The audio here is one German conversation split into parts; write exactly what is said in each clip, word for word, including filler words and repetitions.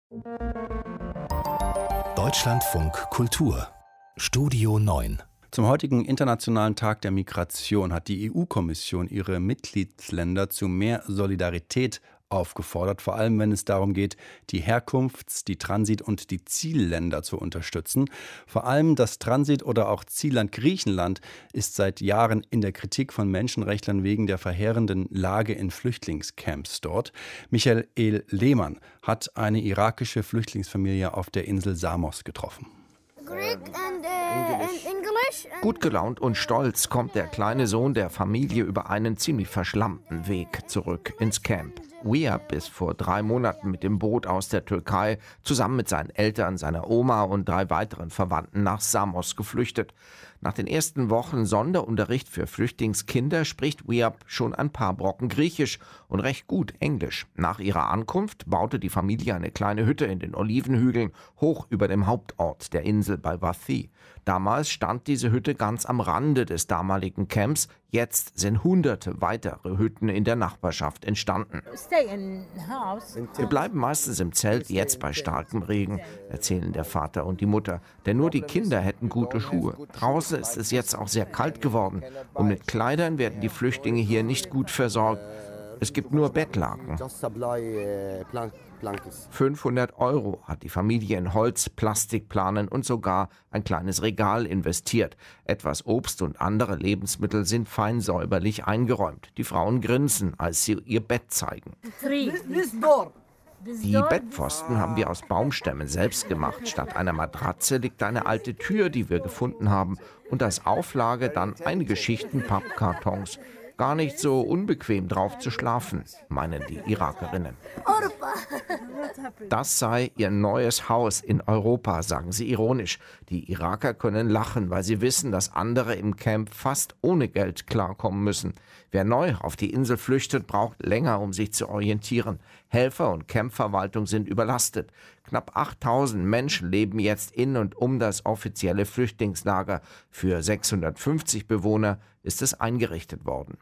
Deutschlandfunk Kultur Studio neun. Zum heutigen Internationalen Tag der Migration hat die E U-Kommission ihre Mitgliedsländer zu mehr Solidarität aufgefordert, vor allem wenn es darum geht, die Herkunfts-, die Transit- und die Zielländer zu unterstützen. Vor allem das Transit- oder auch Zielland Griechenland ist seit Jahren in der Kritik von Menschenrechtlern wegen der verheerenden Lage in Flüchtlingscamps dort. Michael El Lehmann hat eine irakische Flüchtlingsfamilie auf der Insel Samos getroffen. Gut gelaunt und stolz kommt der kleine Sohn der Familie über einen ziemlich verschlammten Weg zurück ins Camp. Weab ist vor drei Monaten mit dem Boot aus der Türkei zusammen mit seinen Eltern, seiner Oma und drei weiteren Verwandten nach Samos geflüchtet. Nach den ersten Wochen Sonderunterricht für Flüchtlingskinder spricht Weab schon ein paar Brocken Griechisch und recht gut Englisch. Nach ihrer Ankunft baute die Familie eine kleine Hütte in den Olivenhügeln hoch über dem Hauptort der Insel bei Vathi. Damals stand diese Hütte ganz am Rande des damaligen Camps. Jetzt sind hunderte weitere Hütten in der Nachbarschaft entstanden. Wir bleiben meistens im Zelt, jetzt bei starkem Regen, erzählen der Vater und die Mutter. Denn nur die Kinder hätten gute Schuhe. Draußen ist es jetzt auch sehr kalt geworden. Und mit Kleidern werden die Flüchtlinge hier nicht gut versorgt. Es gibt nur Bettlaken. fünfhundert Euro hat die Familie in Holz, Plastikplanen und sogar ein kleines Regal investiert. Etwas Obst und andere Lebensmittel sind fein säuberlich eingeräumt. Die Frauen grinsen, als sie ihr Bett zeigen. Die Bettpfosten haben wir aus Baumstämmen selbst gemacht. Statt einer Matratze liegt eine alte Tür, die wir gefunden haben. Und als Auflage dann einige Schichten Pappkartons. Gar nicht so unbequem drauf zu schlafen, meinen die Irakerinnen. Das sei ihr neues Haus in Europa, sagen sie ironisch. Die Iraker können lachen, weil sie wissen, dass andere im Camp fast ohne Geld klarkommen müssen. Wer neu auf die Insel flüchtet, braucht länger, um sich zu orientieren. Helfer und Campverwaltung sind überlastet. Knapp achttausend Menschen leben jetzt in und um das offizielle Flüchtlingslager. Für sechshundertfünfzig Bewohner ist es eingerichtet worden.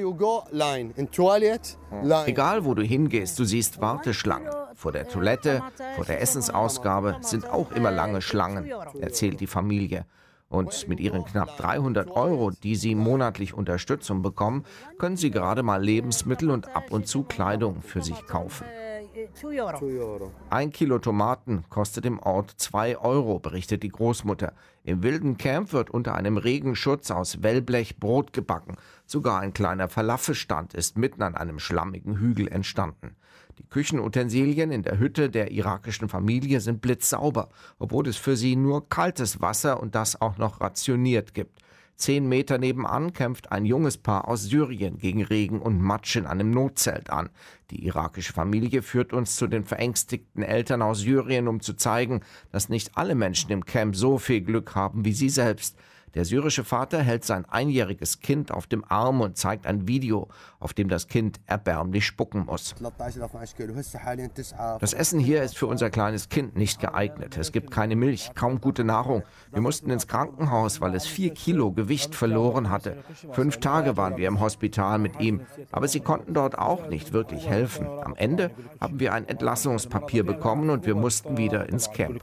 Egal, wo du hingehst, du siehst Warteschlangen. Vor der Toilette, vor der Essensausgabe sind auch immer lange Schlangen, erzählt die Familie. Und mit ihren knapp dreihundert Euro, die sie monatlich Unterstützung bekommen, können sie gerade mal Lebensmittel und ab und zu Kleidung für sich kaufen. Ein Kilo Tomaten kostet im Ort zwei Euro, berichtet die Großmutter. Im wilden Camp wird unter einem Regenschutz aus Wellblech Brot gebacken. Sogar ein kleiner Falafelstand ist mitten an einem schlammigen Hügel entstanden. Die Küchenutensilien in der Hütte der irakischen Familie sind blitzsauber, obwohl es für sie nur kaltes Wasser und das auch noch rationiert gibt. Zehn Meter nebenan kämpft ein junges Paar aus Syrien gegen Regen und Matsch in einem Notzelt an. Die irakische Familie führt uns zu den verängstigten Eltern aus Syrien, um zu zeigen, dass nicht alle Menschen im Camp so viel Glück haben wie sie selbst. Der syrische Vater hält sein einjähriges Kind auf dem Arm und zeigt ein Video, auf dem das Kind erbärmlich spucken muss. Das Essen hier ist für unser kleines Kind nicht geeignet. Es gibt keine Milch, kaum gute Nahrung. Wir mussten ins Krankenhaus, weil es vier Kilo Gewicht verloren hatte. Fünf Tage waren wir im Hospital mit ihm, aber sie konnten dort auch nicht wirklich helfen. Am Ende haben wir ein Entlassungspapier bekommen und wir mussten wieder ins Camp.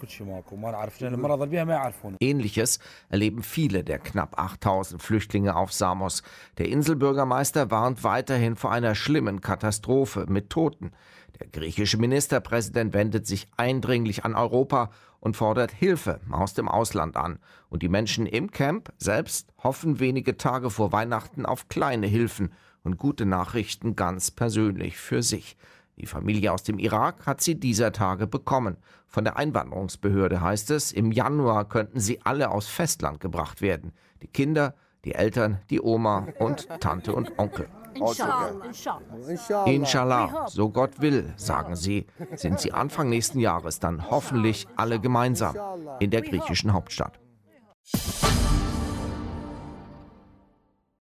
Ähnliches erleben viele der knapp achttausend Flüchtlinge auf Samos. Der Inselbürgermeister warnt weiterhin vor einer schlimmen Katastrophe mit Toten. Der griechische Ministerpräsident wendet sich eindringlich an Europa und fordert Hilfe aus dem Ausland an. Und die Menschen im Camp selbst hoffen wenige Tage vor Weihnachten auf kleine Hilfen und gute Nachrichten ganz persönlich für sich. Die Familie aus dem Irak hat sie dieser Tage bekommen. Von der Einwanderungsbehörde heißt es, im Januar könnten sie alle aus Festland gebracht werden. Die Kinder, die Eltern, die Oma und Tante und Onkel. Inshallah. Inshallah, so Gott will, sagen sie, sind sie Anfang nächsten Jahres dann hoffentlich alle gemeinsam in der griechischen Hauptstadt.